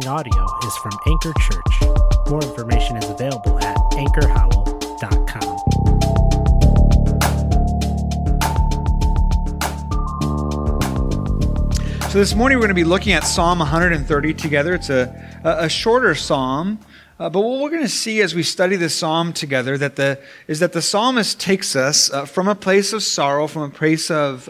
following audio is from Anchor Church. More information is available at anchorhowell.com. So this morning we're going to be looking at Psalm 130 together. It's a shorter psalm, but what we're going to see as we study this psalm together is that the psalmist takes us from a place of sorrow, from a place of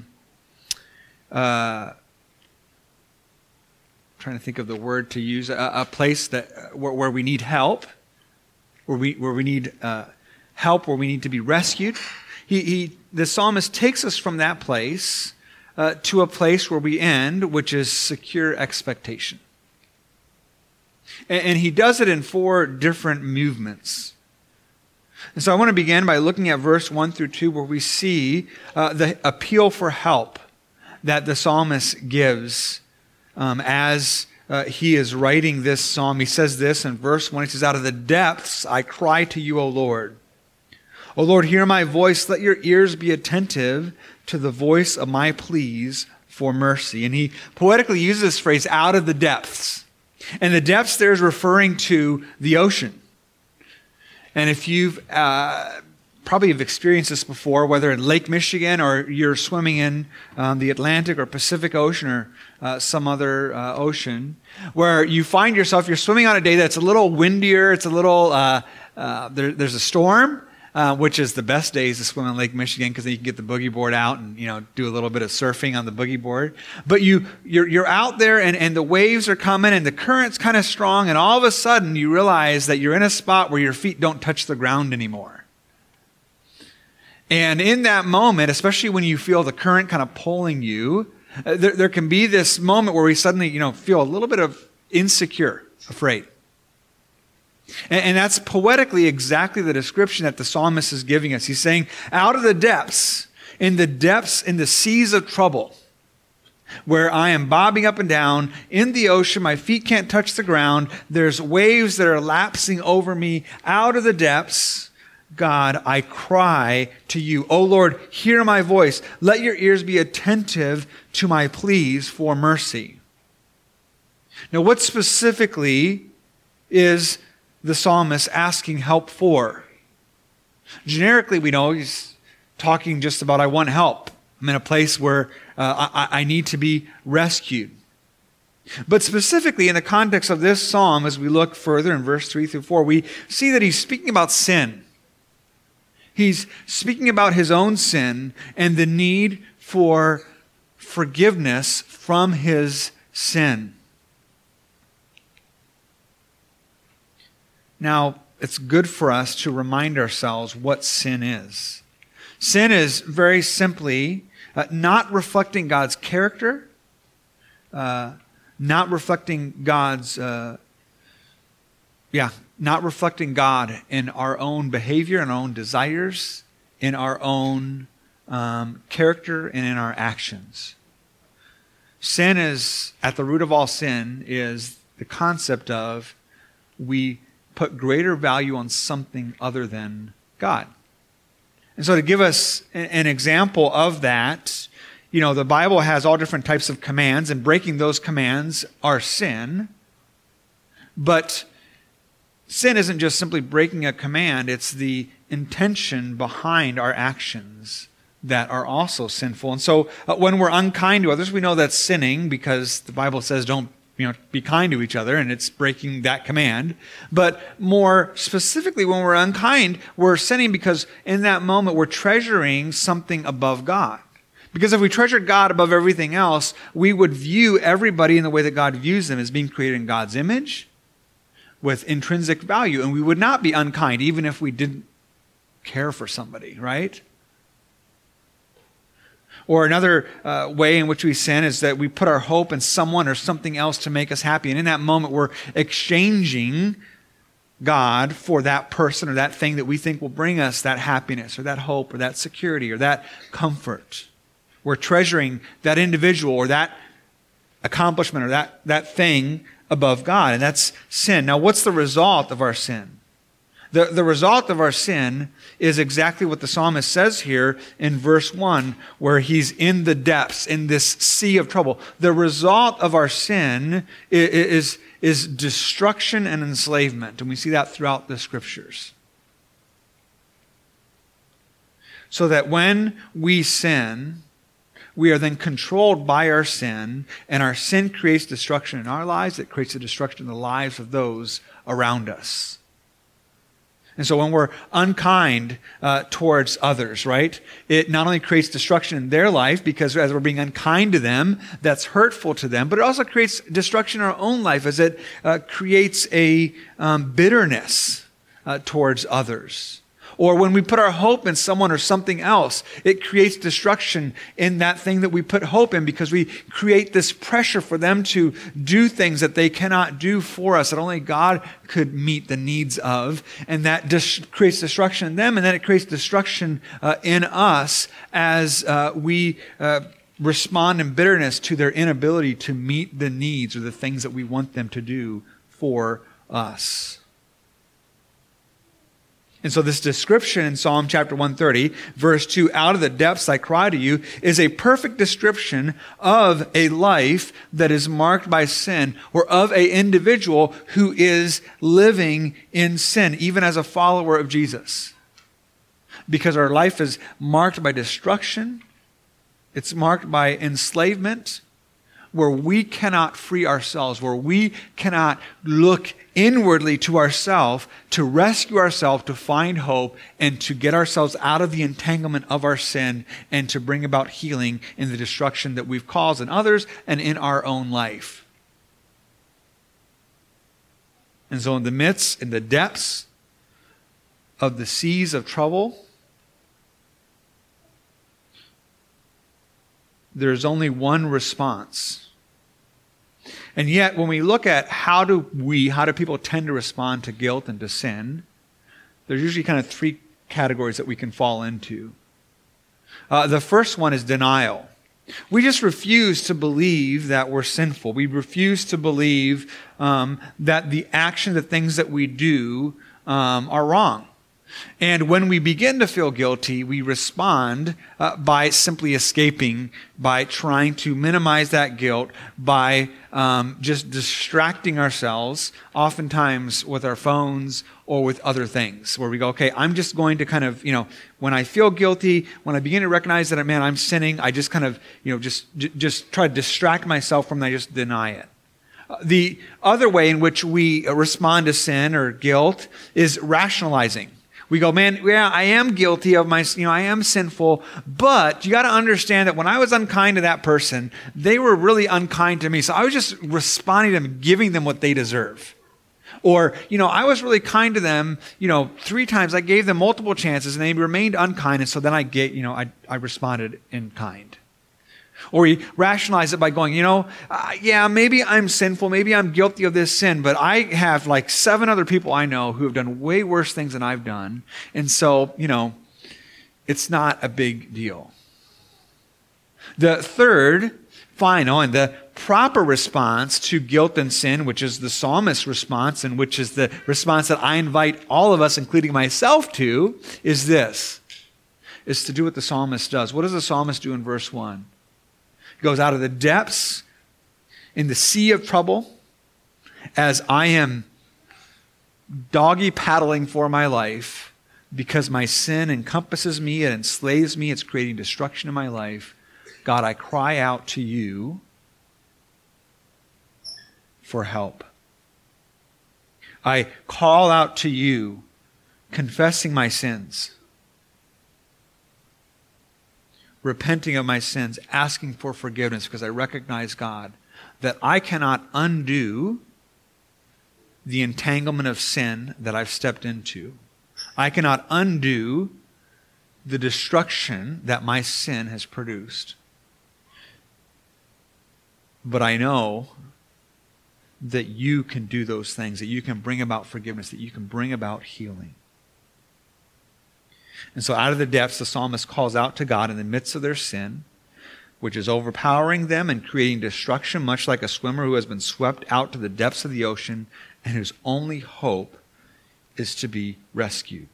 trying to think of the word to use, a place that where we need help, where we need help, where we need to be rescued. The psalmist takes us from that place to a place where we end, which is secure expectation. And he does it in 4 different movements. And so I want to begin by looking at verse 1 through 2, where we see the appeal for help that the psalmist gives as he is writing this psalm. He says this in verse 1. He says, "Out of the depths I cry to you, O Lord. O Lord, hear my voice. Let your ears be attentive to the voice of my pleas for mercy." And he poetically uses this phrase, out of the depths. And the depths there is referring to the ocean. And if you've probably have experienced this before, whether in Lake Michigan or you're swimming in the Atlantic or Pacific Ocean or some other ocean, where you find yourself, you're swimming on a day that's a little windier, it's a little, there's a storm, which is the best days to swim in Lake Michigan because then you can get the boogie board out and do a little bit of surfing on the boogie board. But you're out there and the waves are coming and the current's kind of strong, and all of a sudden you realize that you're in a spot where your feet don't touch the ground anymore. And in that moment, especially when you feel the current kind of pulling you, there can be this moment where we suddenly feel a little bit of insecure, afraid. And that's poetically exactly the description that the psalmist is giving us. He's saying, out of the depths, in the seas of trouble, where I am bobbing up and down in the ocean, my feet can't touch the ground, there's waves that are lapsing over me, out of the depths, God, I cry to you. O Lord, hear my voice. Let your ears be attentive to my pleas for mercy. Now, what specifically is the psalmist asking help for? Generically, we know he's talking just about, I want help. I'm in a place where I need to be rescued. But specifically in the context of this psalm, as we look further in verse 3 through 4, we see that he's speaking about sin. He's speaking about his own sin and the need for forgiveness from his sin. Now, it's good for us to remind ourselves what sin is. Sin is very simply not reflecting God's character, not reflecting God's, not reflecting God in our own behavior and our own desires, in our own character, and in our actions. Sin is, at the root of all sin, is the concept of we put greater value on something other than God. And so to give us an example of that, the Bible has all different types of commands, and breaking those commands are sin. But sin isn't just simply breaking a command, it's the intention behind our actions that are also sinful. And so when we're unkind to others, we know that's sinning because the Bible says don't be kind to each other, and it's breaking that command. But more specifically, when we're unkind, we're sinning because in that moment we're treasuring something above God. Because if we treasured God above everything else, we would view everybody in the way that God views them, as being created in God's image with intrinsic value. And we would not be unkind even if we didn't care for somebody, right? Or another way in which we sin is that we put our hope in someone or something else to make us happy. And in that moment, we're exchanging God for that person or that thing that we think will bring us that happiness or that hope or that security or that comfort. We're treasuring that individual or that accomplishment or that thing above God. And that's sin. Now, what's the result of our sin? The result of our sin is exactly what the psalmist says here in verse 1, where he's in the depths, in this sea of trouble. The result of our sin is destruction and enslavement, and we see that throughout the Scriptures. So that when we sin, we are then controlled by our sin, and our sin creates destruction in our lives. It creates a destruction in the lives of those around us. And so when we're unkind towards others, right, it not only creates destruction in their life, because as we're being unkind to them, that's hurtful to them, but it also creates destruction in our own life as it creates a bitterness towards others. Or when we put our hope in someone or something else, it creates destruction in that thing that we put hope in, because we create this pressure for them to do things that they cannot do for us, that only God could meet the needs of. And that creates destruction in them, and then it creates destruction in us as we respond in bitterness to their inability to meet the needs or the things that we want them to do for us. And so this description in Psalm chapter 130, verse 2, out of the depths I cry to you, is a perfect description of a life that is marked by sin, or of an individual who is living in sin, even as a follower of Jesus. Because our life is marked by destruction, it's marked by enslavement, where we cannot free ourselves, where we cannot look inwardly to ourselves to rescue ourselves, to find hope, and to get ourselves out of the entanglement of our sin, and to bring about healing in the destruction that we've caused in others and in our own life. And so in the depths of the seas of trouble, there's only one response. And yet, when we look at how do people tend to respond to guilt and to sin, there's usually kind of three categories that we can fall into. The first one is denial. We just refuse to believe that we're sinful. We refuse to believe that the things that we do are wrong. And when we begin to feel guilty, we respond by simply escaping, by trying to minimize that guilt, by just distracting ourselves, oftentimes with our phones or with other things, where we go, okay, I'm just going to kind of, when I feel guilty, when I begin to recognize that, man, I'm sinning, I just kind of, just try to distract myself from that, I just deny it. The other way in which we respond to sin or guilt is rationalizing. We go, man, yeah, I am guilty of I am sinful, but you got to understand that when I was unkind to that person, they were really unkind to me. So I was just responding to them, giving them what they deserve. Or, I was really kind to them, 3 times. I gave them multiple chances and they remained unkind. And so then I responded in kind. Or we rationalize it by going, yeah, maybe I'm sinful, maybe I'm guilty of this sin, but I have like 7 other people I know who have done way worse things than I've done. And so, it's not a big deal. The third, final, and the proper response to guilt and sin, which is the psalmist's response, and which is the response that I invite all of us, including myself, to, is this, is to do what the psalmist does. What does the psalmist do in verse 1? He goes, out of the depths, in the sea of trouble, as I am doggy paddling for my life, because my sin encompasses me, it enslaves me, it's creating destruction in my life. God, I cry out to you for help. I call out to you, confessing my sins, repenting of my sins, asking for forgiveness, because I recognize, God, that I cannot undo the entanglement of sin that I've stepped into. I cannot undo the destruction that my sin has produced. But I know that you can do those things, that you can bring about forgiveness, that you can bring about healing. And so out of the depths, the psalmist calls out to God in the midst of their sin, which is overpowering them and creating destruction, much like a swimmer who has been swept out to the depths of the ocean and whose only hope is to be rescued.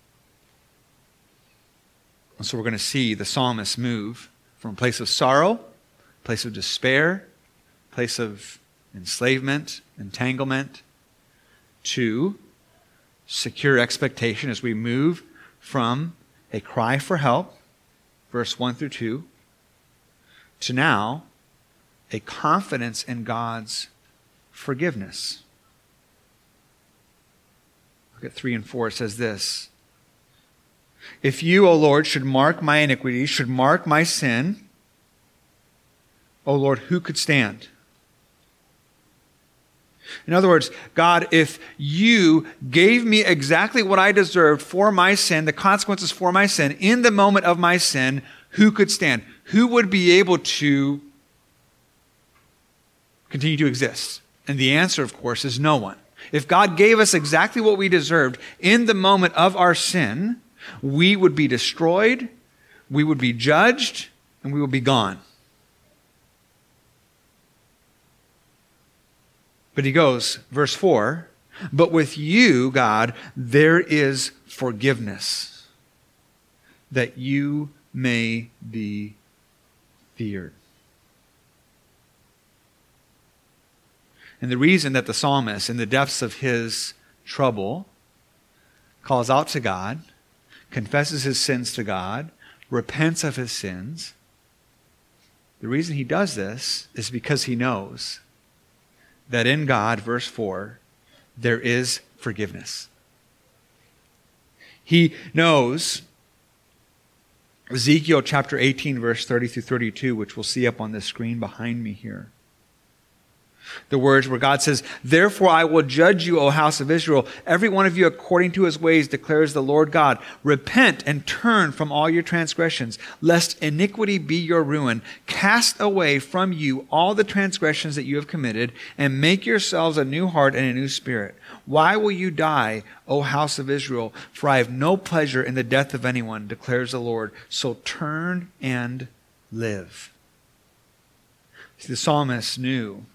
And so we're going to see the psalmist move from a place of sorrow, place of despair, place of enslavement, entanglement, to secure expectation as we move from a cry for help, verse 1 through 2, to now a confidence in God's forgiveness. Look at 3 and 4. It says this: If you, O Lord, should mark my iniquity, should mark my sin, O Lord, who could stand? In other words, God, if you gave me exactly what I deserved for my sin, the consequences for my sin, in the moment of my sin, who could stand? Who would be able to continue to exist? And the answer, of course, is no one. If God gave us exactly what we deserved in the moment of our sin, we would be destroyed, we would be judged, and we would be gone. But he goes, verse 4, but with you, God, there is forgiveness, that you may be feared. And the reason that the psalmist, in the depths of his trouble, calls out to God, confesses his sins to God, repents of his sins, the reason he does this is because he knows that in God, verse 4, there is forgiveness. He knows Ezekiel chapter 18, verse 30 through 32, which we'll see up on the screen behind me here. The words where God says, therefore I will judge you, O house of Israel, every one of you according to his ways, declares the Lord God. Repent and turn from all your transgressions, lest iniquity be your ruin. Cast away from you all the transgressions that you have committed, and make yourselves a new heart and a new spirit. Why will you die, O house of Israel? For I have no pleasure in the death of anyone, declares the Lord. So turn and live. See, the psalmist knew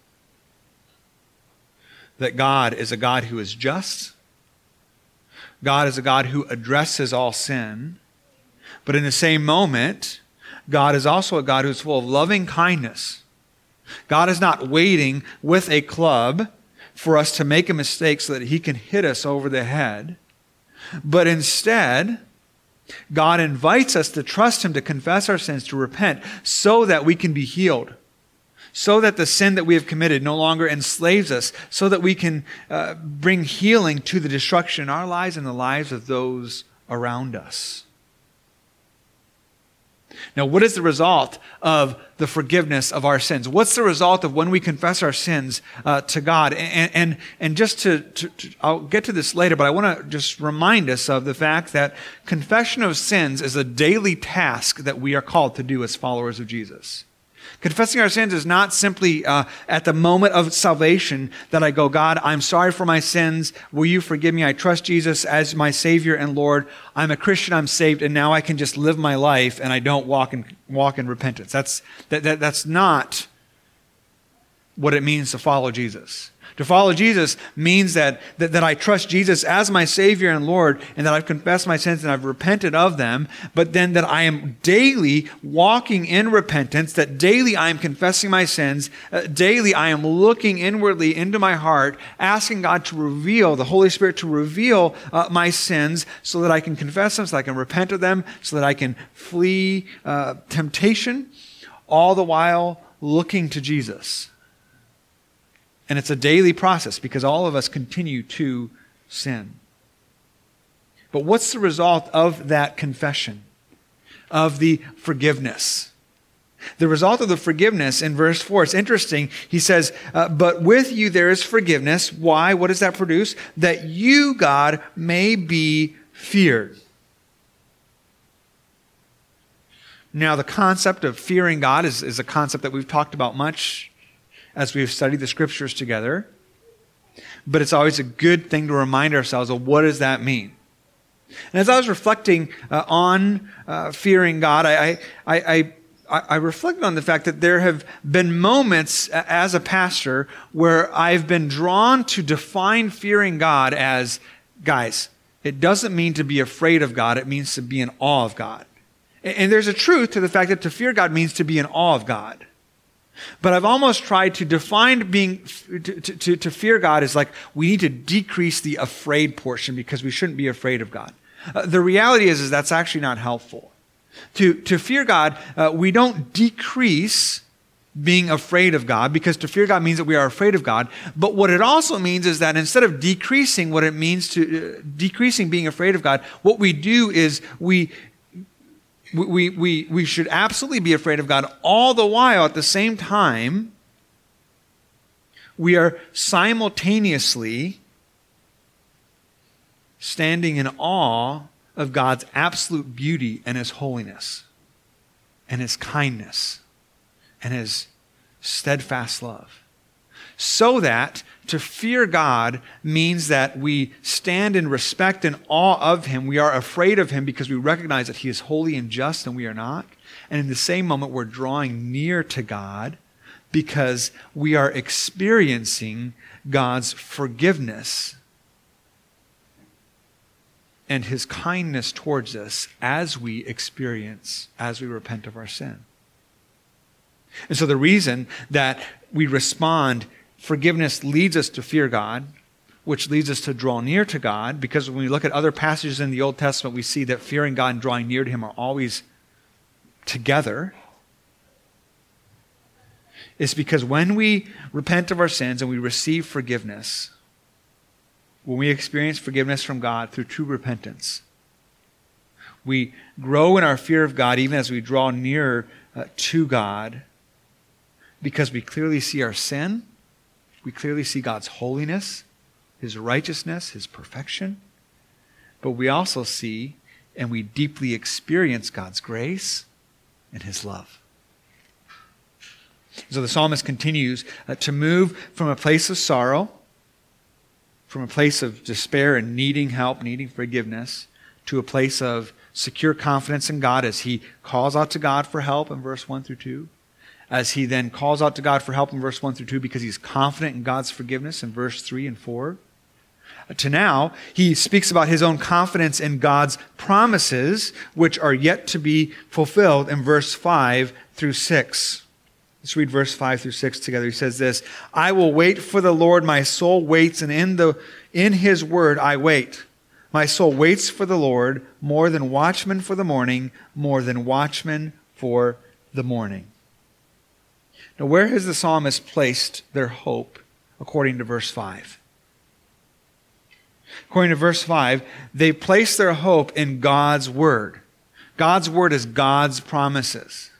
that God is a God who is just. God is a God who addresses all sin. But in the same moment, God is also a God who is full of loving kindness. God is not waiting with a club for us to make a mistake so that he can hit us over the head. But instead, God invites us to trust him, to confess our sins, to repent, so that we can be healed. So that the sin that we have committed no longer enslaves us, so that we can bring healing to the destruction in our lives and the lives of those around us. Now, what is the result of the forgiveness of our sins? What's the result of when we confess our sins to God? And just to I'll get to this later, but I want to just remind us of the fact that confession of sins is a daily task that we are called to do as followers of Jesus. Confessing our sins is not simply at the moment of salvation that I go, God, I'm sorry for my sins. Will you forgive me? I trust Jesus as my Savior and Lord. I'm a Christian. I'm saved. And now I can just live my life and I don't walk in repentance. That's not what it means to follow Jesus. To follow Jesus means that I trust Jesus as my Savior and Lord, and that I've confessed my sins and I've repented of them, but then that I am daily walking in repentance, that daily I am confessing my sins, daily I am looking inwardly into my heart, asking God to reveal, the Holy Spirit to reveal my sins so that I can confess them, so that I can repent of them, so that I can flee temptation, all the while looking to Jesus. And it's a daily process because all of us continue to sin. But what's the result of that confession, of the forgiveness? The result of the forgiveness in verse 4, it's interesting. He says, but with you there is forgiveness. Why? What does that produce? That you, God, may be feared. Now, the concept of fearing God is a concept that we've talked about much as we've studied the scriptures together. But it's always a good thing to remind ourselves of what does that mean. And as I was reflecting on fearing God, I reflected on the fact that there have been moments as a pastor where I've been drawn to define fearing God as, guys, it doesn't mean to be afraid of God. It means to be in awe of God. And there's a truth to the fact that to fear God means to be in awe of God. But I've almost tried to define to fear God as like we need to decrease the afraid portion because we shouldn't be afraid of God. The reality is that's actually not helpful. To fear God, we don't decrease being afraid of God, because to fear God means that we are afraid of God. But what it also means is that instead of decreasing what it means to decreasing being afraid of God, what we do is we should absolutely be afraid of God, all the while at the same time we are simultaneously standing in awe of God's absolute beauty and His holiness and His kindness and His steadfast love. So that to fear God means that we stand in respect and awe of Him. We are afraid of Him because we recognize that He is holy and just and we are not. And in the same moment, we're drawing near to God because we are experiencing God's forgiveness and His kindness towards us as we repent of our sin. And so the reason that we respond, forgiveness leads us to fear God, which leads us to draw near to God, because when we look at other passages in the Old Testament, we see that fearing God and drawing near to Him are always together. It's because when we repent of our sins and we receive forgiveness, when we experience forgiveness from God through true repentance, we grow in our fear of God even as we draw nearer to God, because we clearly see our sin, we clearly see God's holiness, His righteousness, His perfection, but we also see and we deeply experience God's grace and His love. So the psalmist continues to move from a place of sorrow, from a place of despair and needing help, needing forgiveness, to a place of secure confidence in God as he calls out to God for help in verse 1 through 2. As he then calls out to God for help in verse 1 through 2 because he's confident in God's forgiveness in verse 3 and 4. To now, he speaks about his own confidence in God's promises, which are yet to be fulfilled in verse 5 through 6. Let's read verse 5 through 6 together. He says this, I will wait for the Lord, my soul waits, and in His word I wait. My soul waits for the Lord more than watchmen for the morning, more than watchmen for the morning. Now, where has the psalmist placed their hope according to verse 5? According to verse 5, they place their hope in God's word. God's word is God's promises.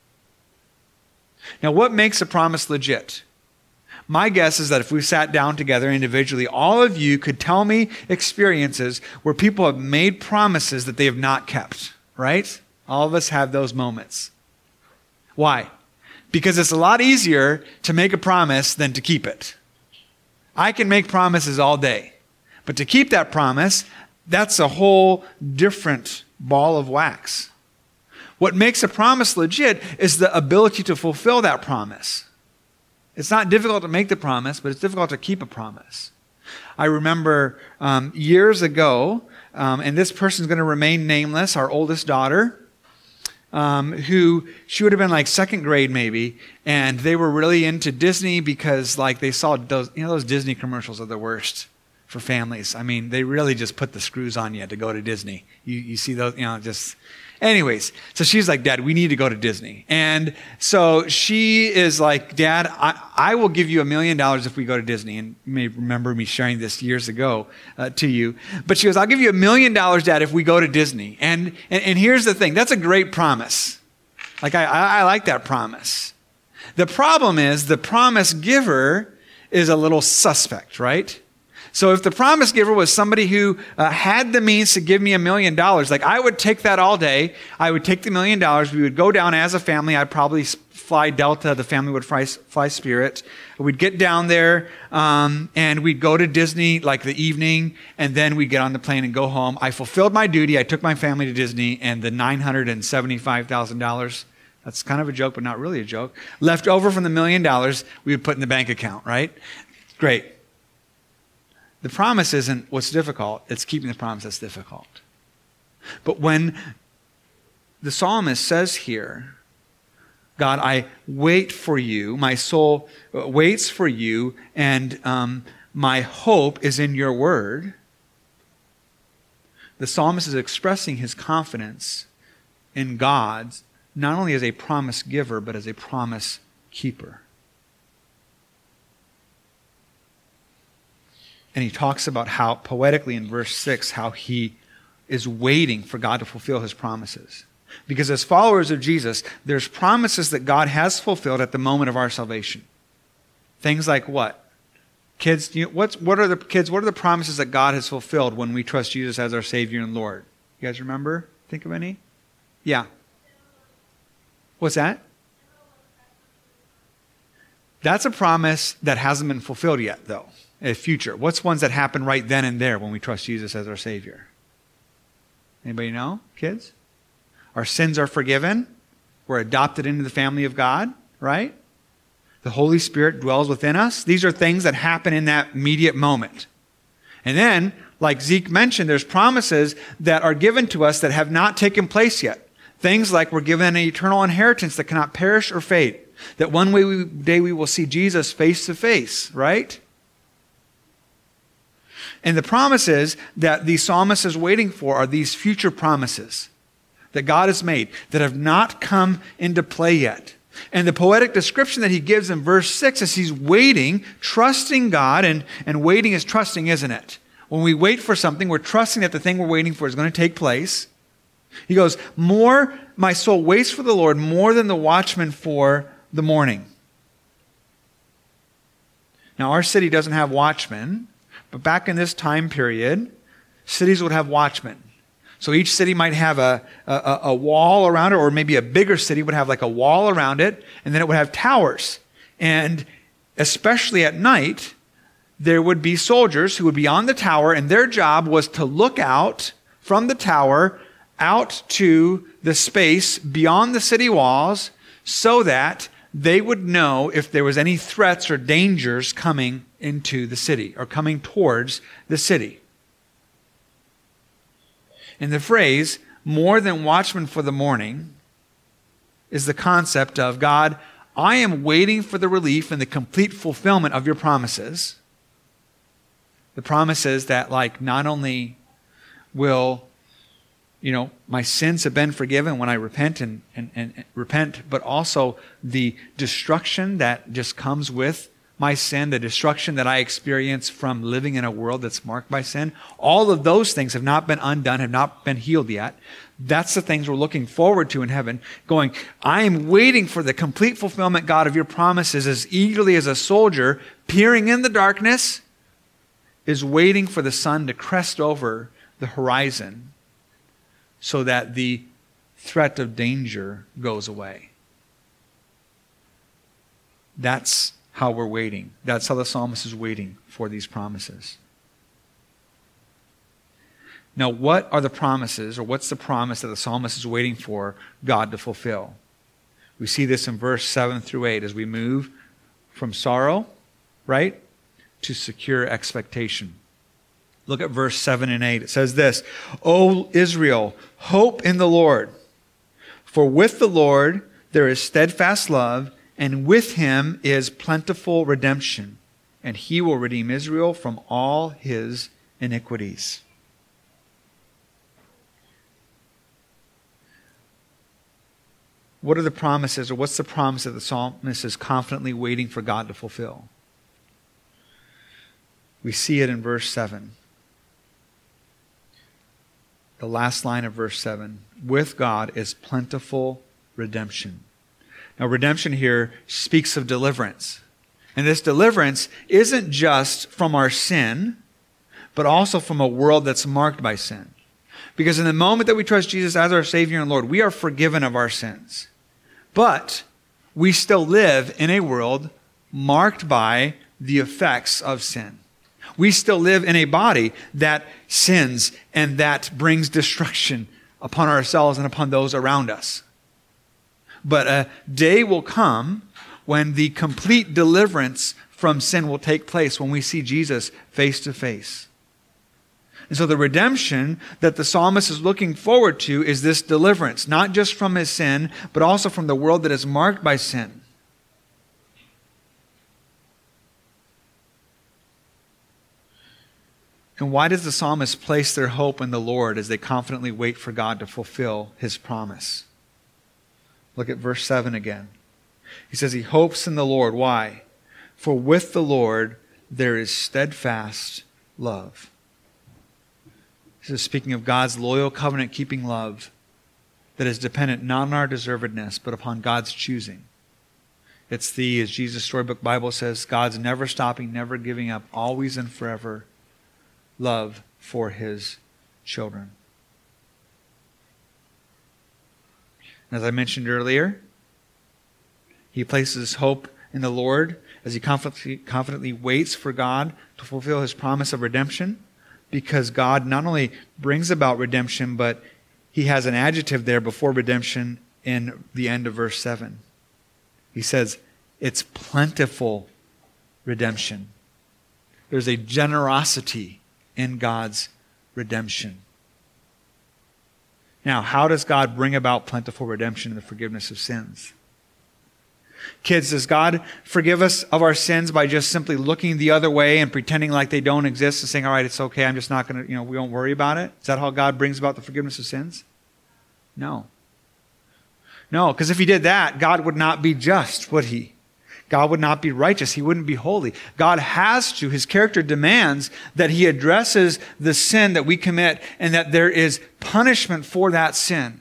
Now, what makes a promise legit? My guess is that if we sat down together individually, all of you could tell me experiences where people have made promises that they have not kept, right? All of us have those moments. Why? Because it's a lot easier to make a promise than to keep it. I can make promises all day, but to keep that promise, that's a whole different ball of wax. What makes a promise legit is the ability to fulfill that promise. It's not difficult to make the promise, but it's difficult to keep a promise. I remember years ago, and this person's going to remain nameless, our oldest daughter, who she would have been like second grade maybe, and they were really into Disney because like they saw those Disney commercials are the worst for families. I mean, they really just put the screws on you to go to Disney. You see those, just... Anyways, so she's like, Dad, we need to go to Disney. And so she is like, Dad, I will give you $1 million if we go to Disney. And you may remember me sharing this years ago to you. But she goes, I'll give you $1 million, Dad, if we go to Disney. And here's the thing. That's a great promise. Like, I like that promise. The problem is the promise giver is a little suspect, right? So if the promise giver was somebody who had the means to give me $1 million, like I would take that all day. I would take the $1 million. We would go down as a family. I'd probably fly Delta. The family would fly Spirit. We'd get down there and we'd go to Disney like the evening, and then we'd get on the plane and go home. I fulfilled my duty. I took my family to Disney, and the $975,000, that's kind of a joke, but not really a joke, left over from the $1 million we would put in the bank account, right? Great. The promise isn't what's difficult. It's keeping the promise that's difficult. But when the psalmist says here, God, I wait for you, my soul waits for you, and my hope is in your word, the psalmist is expressing his confidence in God, not only as a promise giver, but as a promise keeper. And he talks about how, poetically in verse 6, how he is waiting for God to fulfill his promises. Because as followers of Jesus, there's promises that God has fulfilled at the moment of our salvation. Things like what? Kids, what are the promises that God has fulfilled when we trust Jesus as our Savior and Lord? You guys remember? Think of any? Yeah. What's that? That's a promise that hasn't been fulfilled yet, though. A future. What's ones that happen right then and there when we trust Jesus as our Savior? Anybody know, kids? Our sins are forgiven. We're adopted into the family of God, right? The Holy Spirit dwells within us. These are things that happen in that immediate moment. And then, like Zeke mentioned, there's promises that are given to us that have not taken place yet. Things like we're given an eternal inheritance that cannot perish or fade. That one day we will see Jesus face to face, right? And the promises that the psalmist is waiting for are these future promises that God has made that have not come into play yet. And the poetic description that he gives in verse 6 is he's waiting, trusting God, and waiting is trusting, isn't it? When we wait for something, we're trusting that the thing we're waiting for is going to take place. He goes, my soul waits for the Lord more than the watchman for the morning. Now, our city doesn't have watchmen. But back in this time period, cities would have watchmen. So each city might have a wall around it, or maybe a bigger city would have like a wall around it, and then it would have towers. And especially at night, there would be soldiers who would be on the tower, and their job was to look out from the tower out to the space beyond the city walls so that they would know if there was any threats or dangers coming into the city or coming towards the city. And the phrase, more than watchmen for the morning, is the concept of, God, I am waiting for the relief and the complete fulfillment of your promises. The promises that, like, not only will, my sins have been forgiven when I repent and repent, but also the destruction that just comes with my sin, the destruction that I experience from living in a world that's marked by sin. All of those things have not been undone, have not been healed yet. That's the things we're looking forward to in heaven, going, I am waiting for the complete fulfillment, God, of your promises as eagerly as a soldier peering in the darkness is waiting for the sun to crest over the horizon so that the threat of danger goes away. That's how we're waiting. That's how the psalmist is waiting for these promises. Now, what are the promises, or what's the promise that the psalmist is waiting for God to fulfill? We see this in verse 7 through 8 as we move from sorrow, right, to secure expectation. Look at verse 7 and 8. It says this, O Israel, hope in the Lord. For with the Lord there is steadfast love, and with him is plentiful redemption, and he will redeem Israel from all his iniquities. What are the promises, or what's the promise that the psalmist is confidently waiting for God to fulfill? We see it in verse 7. The last line of verse 7. With God is plentiful redemption. Now, redemption here speaks of deliverance. And this deliverance isn't just from our sin, but also from a world that's marked by sin. Because in the moment that we trust Jesus as our Savior and Lord, we are forgiven of our sins. But we still live in a world marked by the effects of sin. We still live in a body that sins and that brings destruction upon ourselves and upon those around us. But a day will come when the complete deliverance from sin will take place when we see Jesus face to face. And so the redemption that the psalmist is looking forward to is this deliverance, not just from his sin, but also from the world that is marked by sin. And why does the psalmist place their hope in the Lord as they confidently wait for God to fulfill his promise? Look at verse 7 again. He says he hopes in the Lord. Why? For with the Lord there is steadfast love. This is speaking of God's loyal covenant-keeping love that is dependent not on our deservedness, but upon God's choosing. It's the, as Jesus' Storybook Bible says, God's never stopping, never giving up, always and forever love for his children. As I mentioned earlier, he places hope in the Lord as he confidently waits for God to fulfill his promise of redemption, because God not only brings about redemption, but he has an adjective there before redemption in the end of verse 7. He says, it's plentiful redemption. There's a generosity in God's redemption. Now, how does God bring about plentiful redemption and the forgiveness of sins? Kids, does God forgive us of our sins by just simply looking the other way and pretending like they don't exist and saying, all right, it's okay, I'm just not going to, we won't worry about it? Is that how God brings about the forgiveness of sins? No. No, because if he did that, God would not be just, would he? God would not be righteous. He wouldn't be holy. God has to, his character demands that he addresses the sin that we commit and that there is punishment for that sin.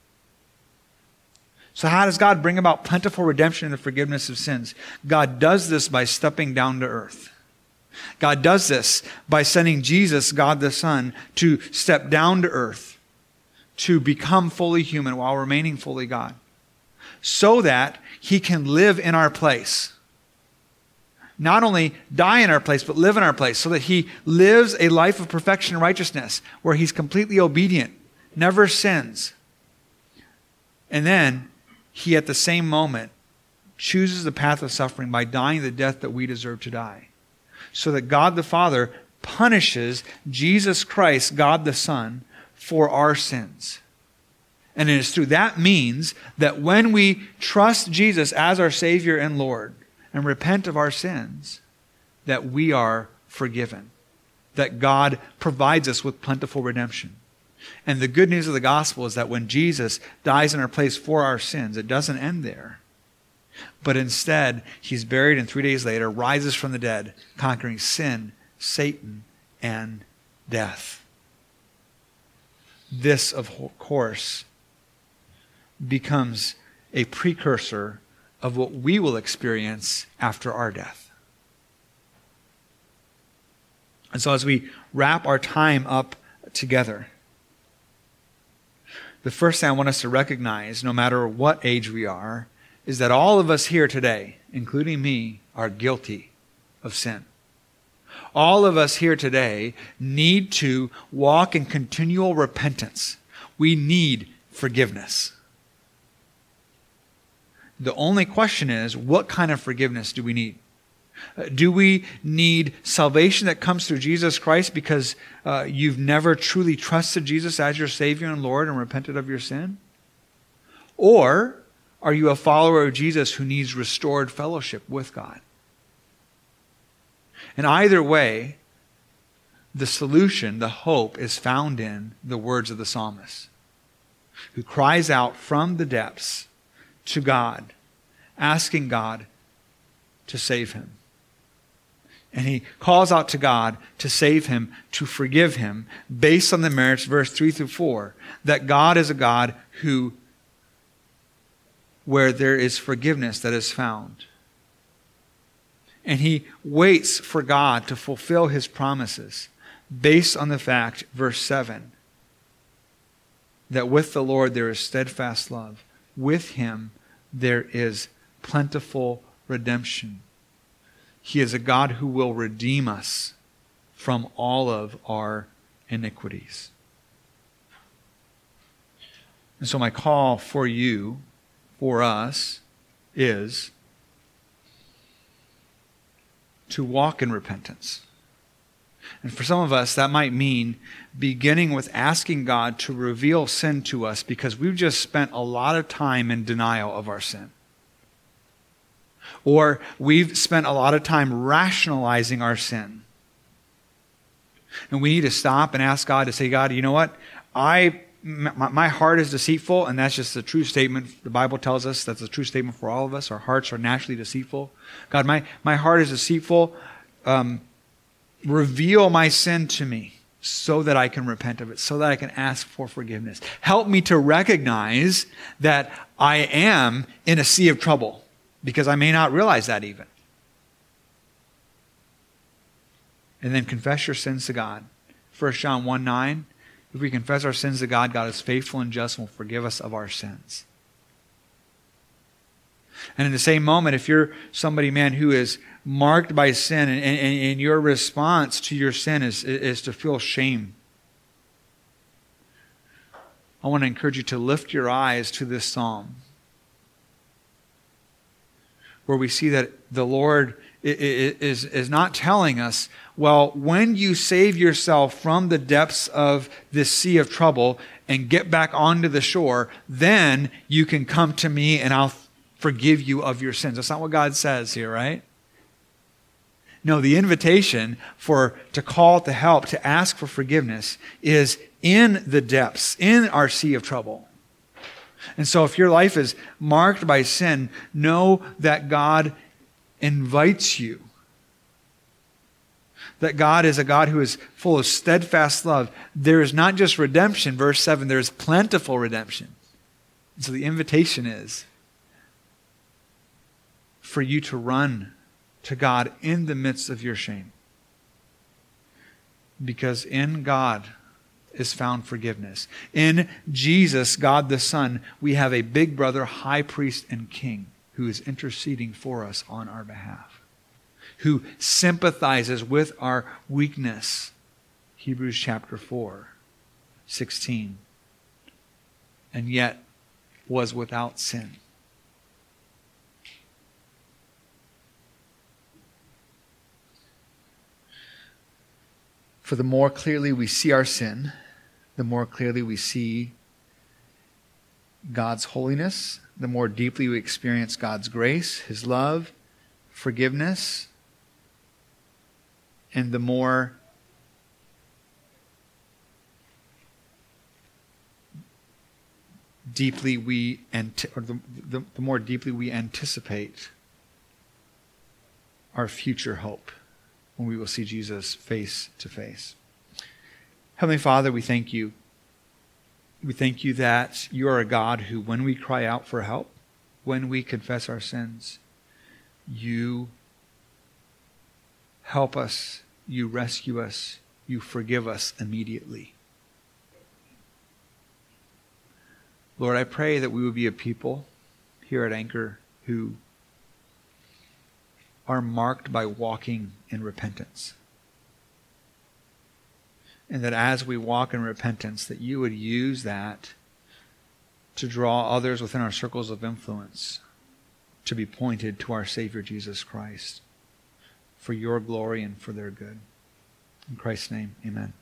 So how does God bring about plentiful redemption and the forgiveness of sins? God does this by stepping down to earth. God does this by sending Jesus, God the Son, to step down to earth, to become fully human while remaining fully God, so that he can live in our place. Not only die in our place, but live in our place, so that he lives a life of perfection and righteousness, where he's completely obedient, never sins. And then he, at the same moment, chooses the path of suffering by dying the death that we deserve to die, so that God the Father punishes Jesus Christ, God the Son, for our sins. And it is through that means that when we trust Jesus as our Savior and Lord and repent of our sins, that we are forgiven, that God provides us with plentiful redemption. And the good news of the gospel is that when Jesus dies in our place for our sins, it doesn't end there. But instead, he's buried and 3 days later rises from the dead, conquering sin, Satan, and death. This, of course, becomes a precursor of what we will experience after our death. And so as we wrap our time up together, the first thing I want us to recognize, no matter what age we are, is that all of us here today, including me, are guilty of sin. All of us here today need to walk in continual repentance. We need forgiveness. The only question is, what kind of forgiveness do we need? Do we need salvation that comes through Jesus Christ because you've never truly trusted Jesus as your Savior and Lord and repented of your sin? Or are you a follower of Jesus who needs restored fellowship with God? And either way, the solution, the hope, is found in the words of the psalmist, who cries out from the depths to God, asking God to save him. And he calls out to God to save him, to forgive him, based on the merits, verse 3 through 4, that God is a God where there is forgiveness that is found. And he waits for God to fulfill his promises, based on the fact, verse 7, that with the Lord there is steadfast love. With him there is plentiful redemption. He is a God who will redeem us from all of our iniquities. And so my call for you, for us, is to walk in repentance. And for some of us, that might mean beginning with asking God to reveal sin to us because we've just spent a lot of time in denial of our sin. Or we've spent a lot of time rationalizing our sin. And we need to stop and ask God to say, God, you know what? My heart is deceitful, and that's just a true statement. The Bible tells us that's a true statement for all of us. Our hearts are naturally deceitful. God, my heart is deceitful. Reveal my sin to me so that I can repent of it, so that I can ask for forgiveness. Help me to recognize that I am in a sea of trouble, because I may not realize that even. And then confess your sins to God. 1 John 1:9, if we confess our sins to God, God is faithful and just and will forgive us of our sins. And in the same moment, if you're somebody, man, who is marked by sin and your response to your sin is to feel shame, I want to encourage you to lift your eyes to this psalm, where we see that the Lord is not telling us, well, when you save yourself from the depths of this sea of trouble and get back onto the shore, then you can come to me and I'll forgive you of your sins. That's not what God says here, right? No, the invitation to call to help, to ask for forgiveness, is in the depths, in our sea of trouble. And so if your life is marked by sin, know that God invites you. That God is a God who is full of steadfast love. There is not just redemption, verse 7, there is plentiful redemption. And so the invitation is for you to run to God in the midst of your shame. Because in God is found forgiveness. In Jesus, God the Son, we have a big brother, high priest, and king who is interceding for us on our behalf, who sympathizes with our weakness. Hebrews chapter 4:16. And yet was without sin. For the more clearly we see our sin, the more clearly we see God's holiness, the more deeply we experience God's grace, His love, forgiveness, and the more deeply we the more deeply we anticipate our future hope when we will see Jesus face to face. Heavenly Father, we thank you. We thank you that you are a God who, when we cry out for help, when we confess our sins, you help us, you rescue us, you forgive us immediately. Lord, I pray that we would be a people here at Anchor who are marked by walking in repentance. And that as we walk in repentance, that you would use that to draw others within our circles of influence to be pointed to our Savior Jesus Christ for your glory and for their good. In Christ's name, amen.